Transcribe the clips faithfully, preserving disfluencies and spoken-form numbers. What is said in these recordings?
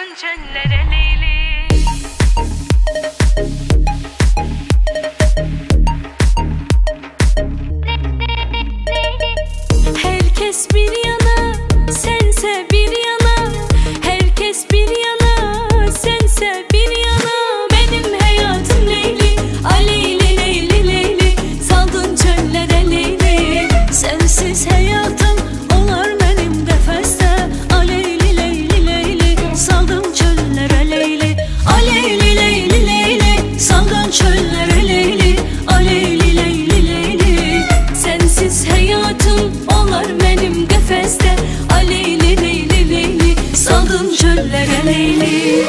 Saldın çöllere Leyli. Herkes bir yana, sense bir yana. Herkes bir yana, sense bir yana. Benim hayatım Leyli, Aleyli Leyli Leyli. Saldın çöllere Leyli. Sensiz hayatım olar benim defeste. Aleyli Leyli Leyli. Saldın çöllere Leyli. Aleyli Leyli Leyli. Saldın çöllere Leyli. Aleyli Leyli Leyli. Sensiz hayatım olar benim defeste. Aleyli Leyli Leyli. Saldın çöllere Leyli.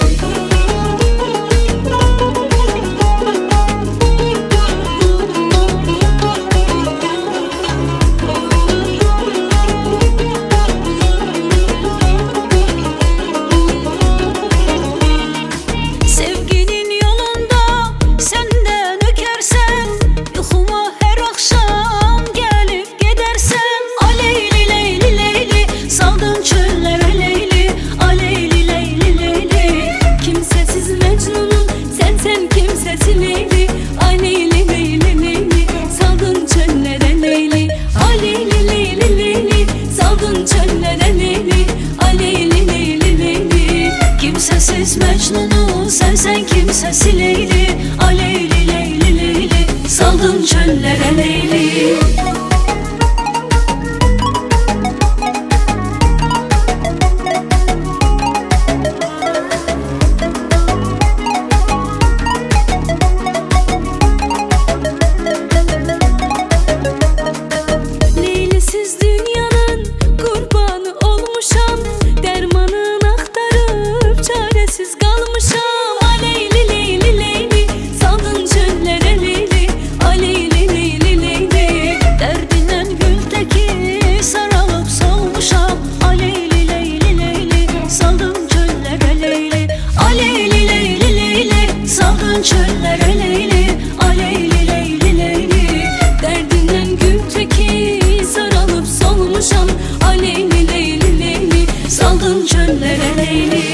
Sevginin yolunda senden ökersen, yuxuma her akşam gelip gidersen. Aleyli Leyli Leyli. Saldın çöllere Leyli. Aleyli Leyli Leyli. Kimsesiz Mecnun'um sen, sen kimsesiz Leyli. Aleyli Leyli Leyli. Saldın çöllere Leyli. Aleyli Leyli Leyli. Saldın çöllere Leyli. Aleyli Leyli Leyli. Kimsesiz Mecnun'um sen, sen kimsesiz Leyli. Aleyli Leyli Leyli. Saldın çöllere Leyli. Leylisiz dünyanın kurbanı olmuşam. Dermanın aktarıp çaresiz kalmışam. Aleyli Leyli Leyli. Saldın çöllere Leyli. Aleyli Leyli Leyli. Derdinden güldeki saralıp solmuşam. Aleyli Leyli Leyli. Saldın çöllere Leyli. Aleyli Leyli Leyli. Saldın çöllere Leyli. Aleyli Leyli Leyli. Derdinden güldeki saralıp solmuşam. Aleyli Leyli Leyli. Saldın çöllere Leyli.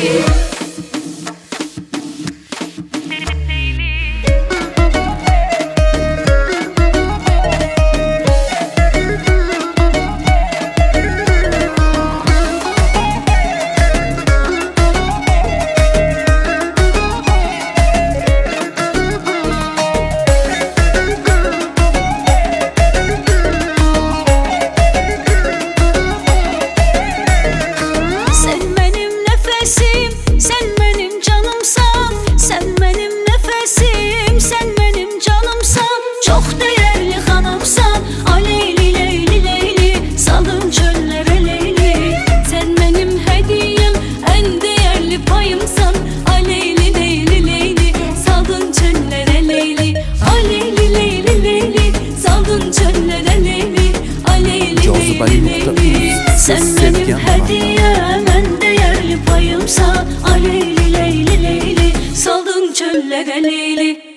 Sen benim nefesim, sen benim canımsan. Sen benim nefesim, sen benim canımsan. Çok değerli hanımsan. Aleyli Leyli Leyli. Saldın çöllere Leyli. Sen benim hediyem, en değerli payımsan. Aleyli Leyli Leyli. Saldın çöllere Leyli. Aleyli Leyli Leyli. Saldın çöllere Leyli. Aleyli Leyli Leyli. Sen benim hediyem, en değerli payımsan. Aleyli Leyli Leyli. Saldın çöllere Leyli.